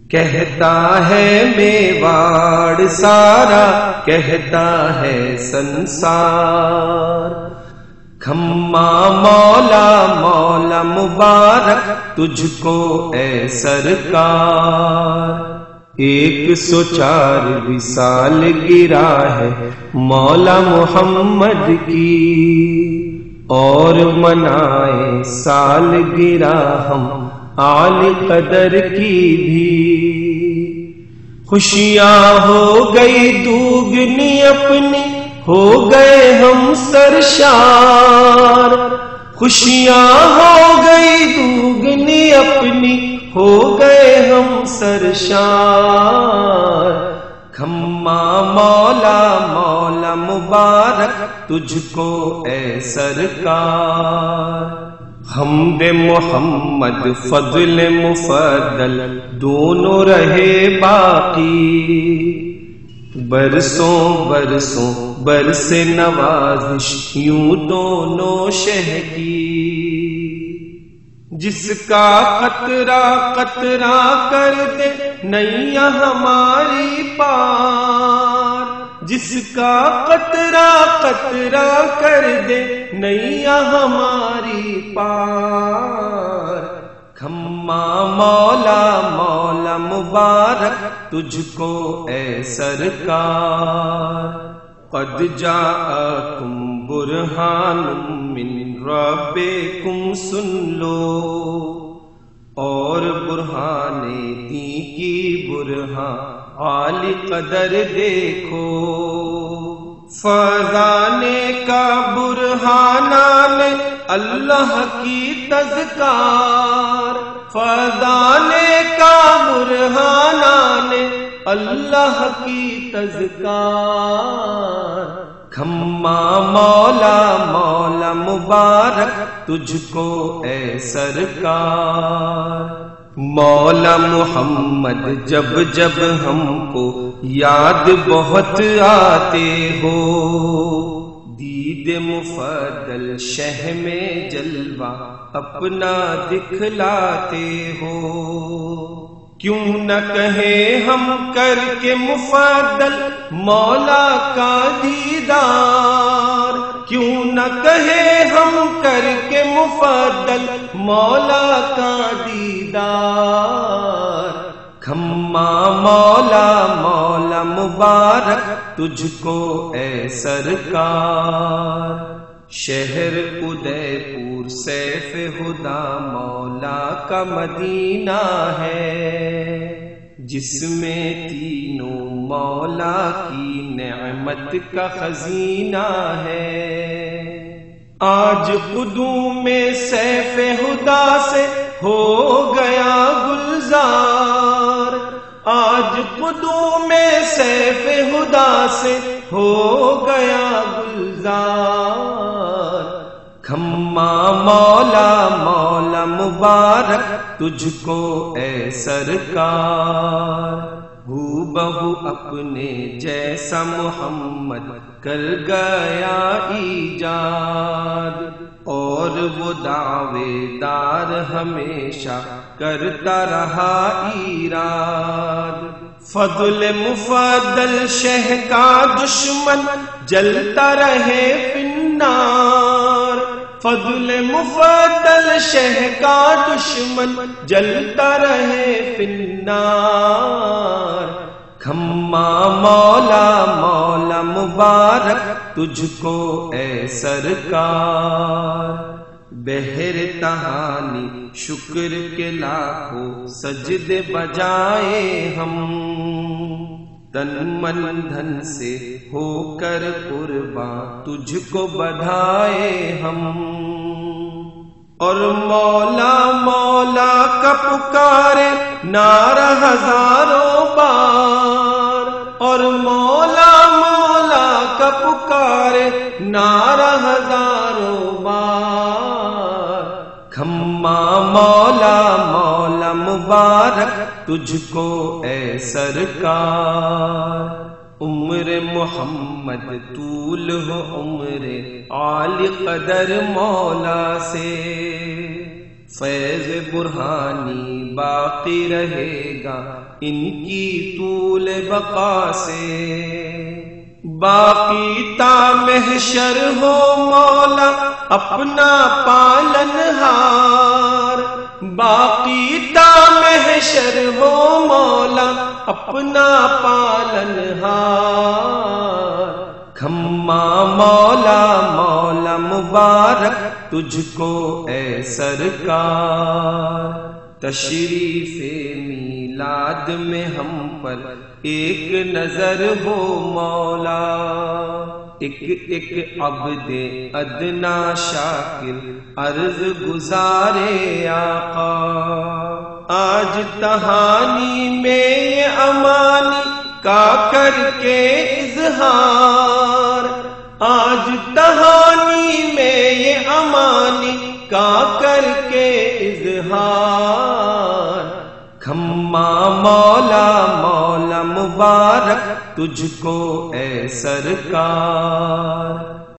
کہتا ہے میواڑ سارا، کہتا ہے سنسار، کھما مولا مولا مبارک تجھ کو اے سرکار۔ 104 وصال گرا ہے مولا محمد کی، اور منائے سال گرا ہم عالی قدر کی بھی۔ خوشیاں ہو گئی دوگنی اپنی، ہو گئے ہم سرشار، خوشیاں ہو گئی دوگنی اپنی، ہو گئے ہم سرشار۔ کھما مولا مولا مبارک تجھ کو اے سرکار۔ حمد محمد فضل مفضل دونوں رہے باقی، برسوں برسوں برس نوازش یوں دونوں شہ کی۔ جس کا قطرہ قطرہ کر دے نیا ہماری پار، جس کا قطرہ قطرہ کر دے نیا ہماری پار۔ کھما مولا مولا مبارک تجھ کو اے سرکار۔ قد جاءکم برہان من ربکم، سن لو، اور برہان دی کی برہان عالی قدر دیکھو۔ فیضانے کا برہانان اللہ کی تذکار، فیضانے کا برہانان اللہ کی تذکار۔ کھما مولا مولا مبارک تجھ کو اے سرکار۔ مولا محمد جب جب ہم کو یاد بہت آتے ہو، دید مفضل شہ میں جلوہ اپنا دکھلاتے ہو۔ کیوں نہ کہیں ہم کر کے مفضل مولا کا دیدار، کیوں نہ کہیں ہم کر کے مفضل مولا کا دیدار۔ کھما مولا مولا مبارک تجھ کو اے سرکار۔ شہر ادے پور سیف ہدا مولا کا مدینہ ہے، جس میں تینوں مولا کی نعمت کا خزینہ ہے۔ آج قدوم سیف ہدا سے ہو گیا گلزار، آج قدوم سیف ہدا سے ہو گیا گلزار۔ کھما مولا مولا مبارک تجھ کو اے سرکار۔ ہو بہو اپنے جیسا محمد کر گیا ایجاد، اور وہ دعوے دار ہمیشہ کرتا رہا ایراد۔ فضل مفضل شہ کا دشمن جلتا رہے فی النار، فضل مفضل شہ کا دشمن جلتا رہے فی النار۔ کھما مولا مولا مبارک تجھ کو اے سرکار۔ بہر تہانی شکر کے لاکھوں سجدے بجائے ہم، تن من دھن سے ہو کر قرباں تجھ کو بدھائے ہم۔ اور مولا مولا کا پکارے نعرہ ہزاروں بار، اور مولا مولا کا پکارے نعرہ ہزاروں بار۔ کھما مولا مولا مبارک تجھ کو اے سرکار۔ عمر محمد طول ہو عمر عالی قدر مولا سے، فیض برہانی باقی رہے گا ان کی طول بقا سے، باقی تا محشر ہو مولا اپنا پالنہار، باقی تا محشر ہو مولا اپنا پالنہار، کھما مولا مولا مبارک تجھ کو اے سرکار، تشریف میلاد میں ہم پر ایک نظر ہو مولا، ایک ایک عبد ادنا شاکر عرض گزارے آقا، آج تہانی میں یہ امانی کا کر کے اظہار، آج تہانی میں یہ امانی کا کر کے اظہار، کھما مولا مولا مبارک تجھ کو اے سرکار۔